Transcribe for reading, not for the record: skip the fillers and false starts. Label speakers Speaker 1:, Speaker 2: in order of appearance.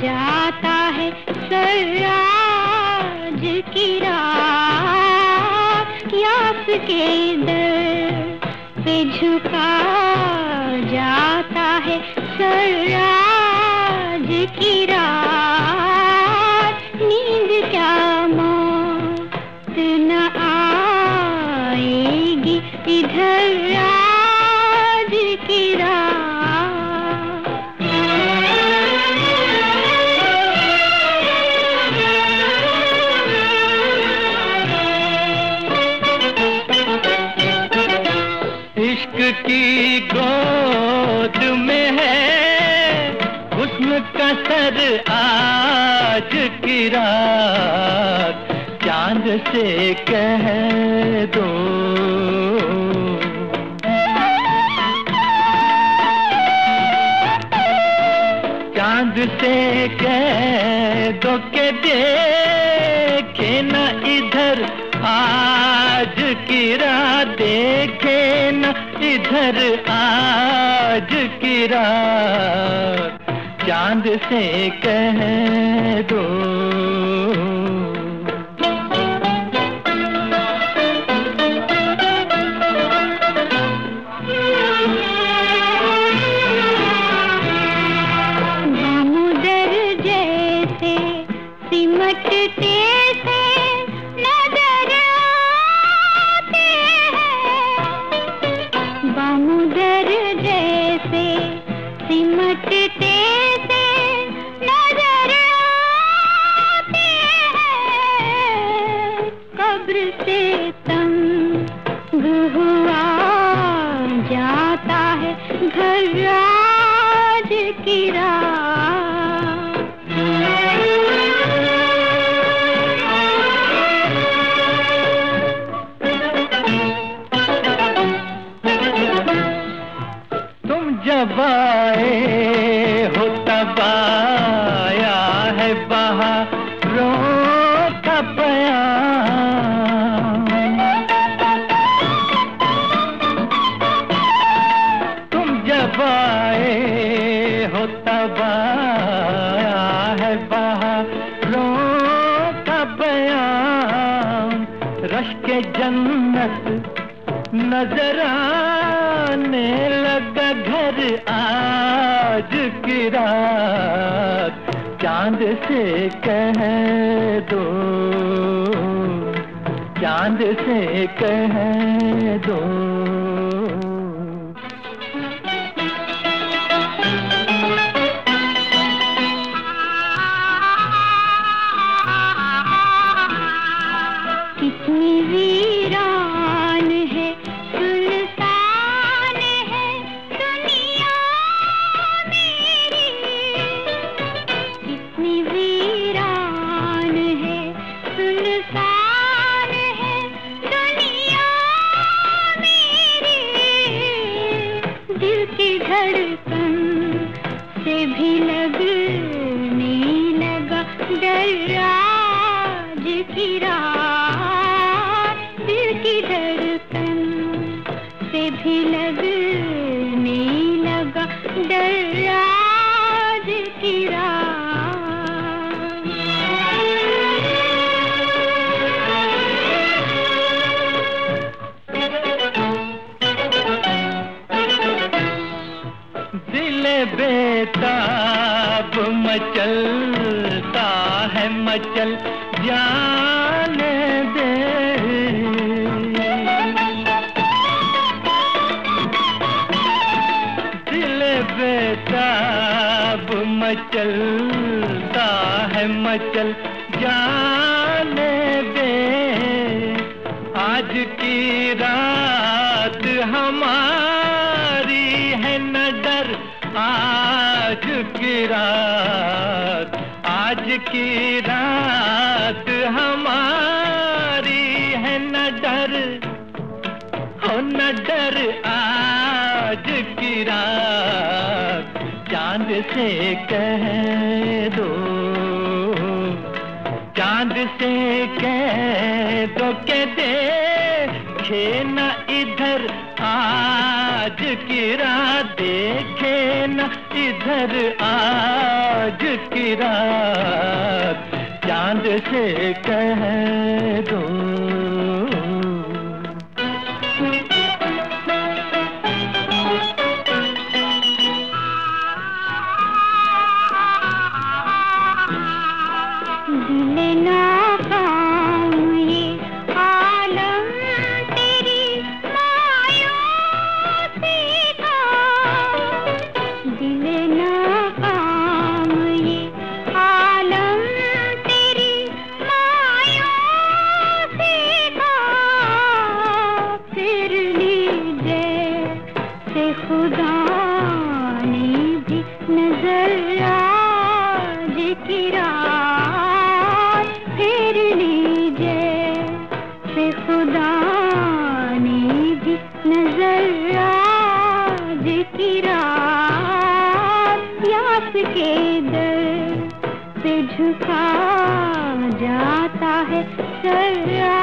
Speaker 1: जाता है सराज की रात, यास के दर पे झुका जाता है सराज की रात। नींद क्या मौत न आएगी इधर राज की रात।
Speaker 2: इश्क की गोद में है हुस्न का सर आज की रात, चांद से कह दो चांद से कह दो के देखे न इधर आज की रात, देखे न इधर आज की रात, चांद से कह दो।
Speaker 1: दामोदर जैसे सिमटते से नजर आते हैं, दामोदर जैसे सिमटते से नजर आते हैं। कब्र से तंग हुआ जाता है घर राज की रात।
Speaker 2: तुम जब आए हो तब आया है बहारों का बयान, तुम जब आए हो तब आया है बहारों का बयान। रश्के जन्नत नजर आने लगा घर आज की रात, चांद से कह दो, चांद से कह दो।
Speaker 1: कितनी वीरान है सुनसान है दुनिया मेरी, कितनी वीरान है सुनसान है दुनिया मेरी। दिल की धड़कन से भी लगने लगा डर राज की रात, दिल की धड़कन से भी लगने लगा डर राज की रात।
Speaker 2: दिल बेताब मचलता है मचल जाने दे, दिल बेताब मचलता है मचल जाने दे। आज की रात हमारी है न डर आज की रात, आज की रात हमारी है न डर, हो न डर आज की रात, चांद से कह दो, चांद से कह दो के देखे न इधर आज की रात, देखे न इधर आज की रात चांद से कह दो।
Speaker 1: दिल नाकाम ये आलम तेरी मायूसी का, दिल नाकाम ये आलम तेरी मायूसी का। फिर लीजिए से खुदा ने भी नजर आज की रात, फिर लीजिए से खुदा ने भी नजर आज की रात। यास के दर पे झुका जाता है सर।